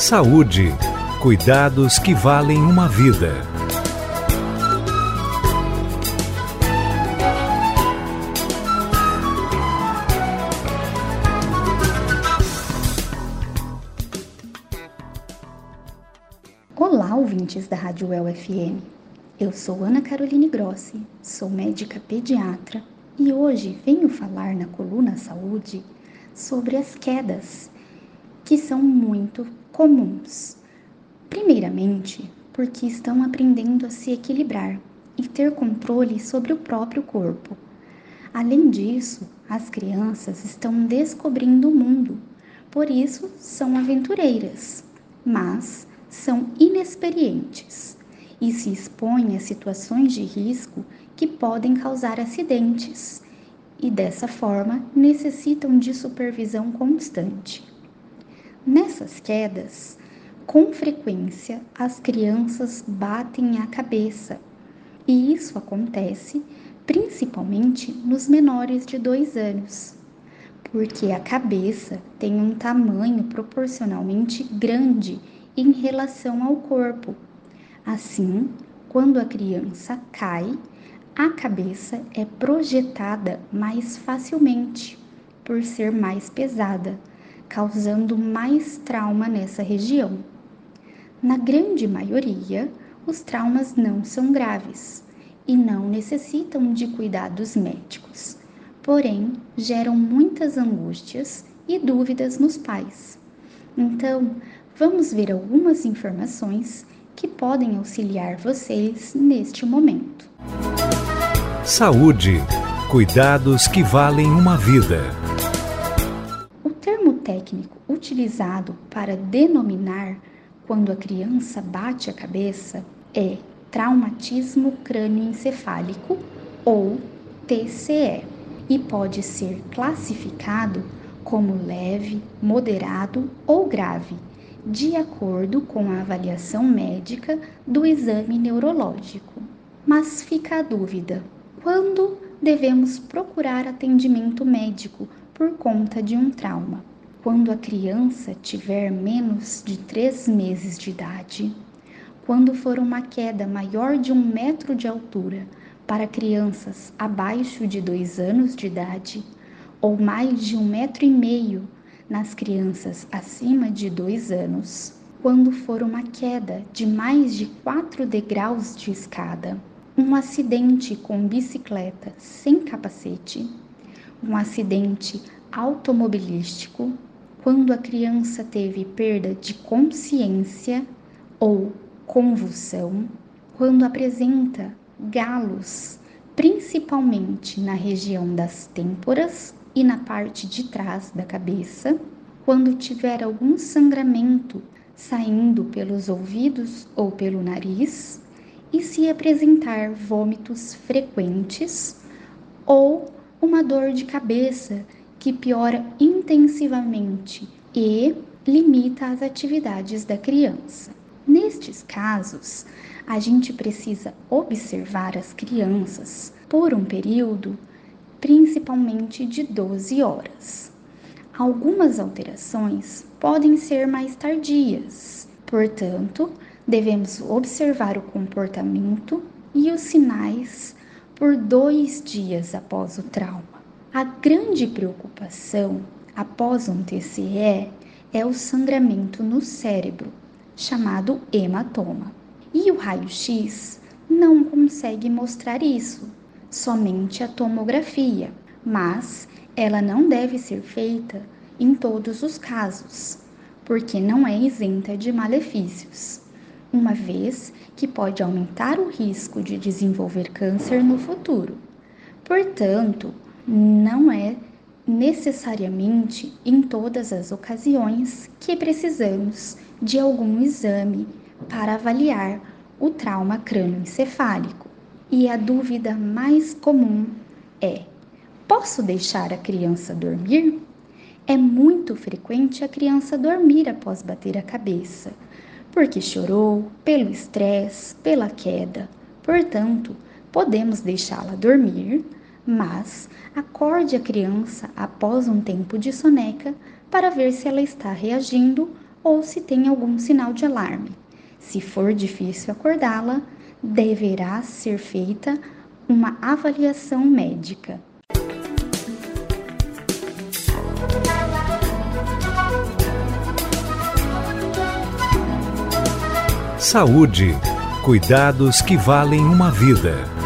Saúde. Cuidados que valem uma vida. Olá, ouvintes da Rádio UEL-FM. Eu sou Ana Caroline Grossi, sou médica pediatra e hoje venho falar na coluna Saúde sobre as quedas, que são muito comuns. Primeiramente, porque estão aprendendo a se equilibrar e ter controle sobre o próprio corpo. Além disso, as crianças estão descobrindo o mundo, por isso são aventureiras, mas são inexperientes e se expõem a situações de risco que podem causar acidentes e, dessa forma, necessitam de supervisão constante. Nessas quedas, com frequência, as crianças batem a cabeça e isso acontece principalmente nos menores de 2 anos, porque a cabeça tem um tamanho proporcionalmente grande em relação ao corpo. Assim, quando a criança cai, a cabeça é projetada mais facilmente, por ser mais pesada, causando mais trauma nessa região. Na grande maioria, os traumas não são graves e não necessitam de cuidados médicos, porém geram muitas angústias e dúvidas nos pais. Então, vamos ver algumas informações que podem auxiliar vocês neste momento. Saúde. Cuidados que valem uma vida. O termo técnico utilizado para denominar quando a criança bate a cabeça é traumatismo crânioencefálico ou TCE e pode ser classificado como leve, moderado ou grave, de acordo com a avaliação médica do exame neurológico. Mas fica a dúvida: quando devemos procurar atendimento médico por conta de um trauma? Quando a criança tiver menos de 3 meses de idade, quando for uma queda maior de 1 metro de altura para crianças abaixo de 2 anos de idade, ou mais de 1,5 metro nas crianças acima de 2 anos, quando for uma queda de mais de 4 degraus de escada, um acidente com bicicleta sem capacete, um acidente automobilístico, quando a criança teve perda de consciência ou convulsão, quando apresenta galos, principalmente na região das têmporas e na parte de trás da cabeça, quando tiver algum sangramento saindo pelos ouvidos ou pelo nariz e se apresentar vômitos frequentes ou uma dor de cabeça que piora intensivamente e limita as atividades da criança. Nestes casos, a gente precisa observar as crianças por um período principalmente de 12 horas. Algumas alterações podem ser mais tardias, portanto, devemos observar o comportamento e os sinais por 2 dias após o trauma. A grande preocupação após um TCE é o sangramento no cérebro, chamado hematoma. E o raio-x não consegue mostrar isso, somente a tomografia, mas ela não deve ser feita em todos os casos, porque não é isenta de malefícios, uma vez que pode aumentar o risco de desenvolver câncer no futuro. Portanto, não é necessariamente em todas as ocasiões que precisamos de algum exame para avaliar o trauma crânioencefálico. E a dúvida mais comum é: posso deixar a criança dormir? É muito frequente a criança dormir após bater a cabeça, porque chorou, pelo estresse, pela queda. Portanto, podemos deixá-la dormir, mas acorde a criança após um tempo de soneca para ver se ela está reagindo ou se tem algum sinal de alarme. Se for difícil acordá-la, deverá ser feita uma avaliação médica. Saúde. Cuidados que valem uma vida.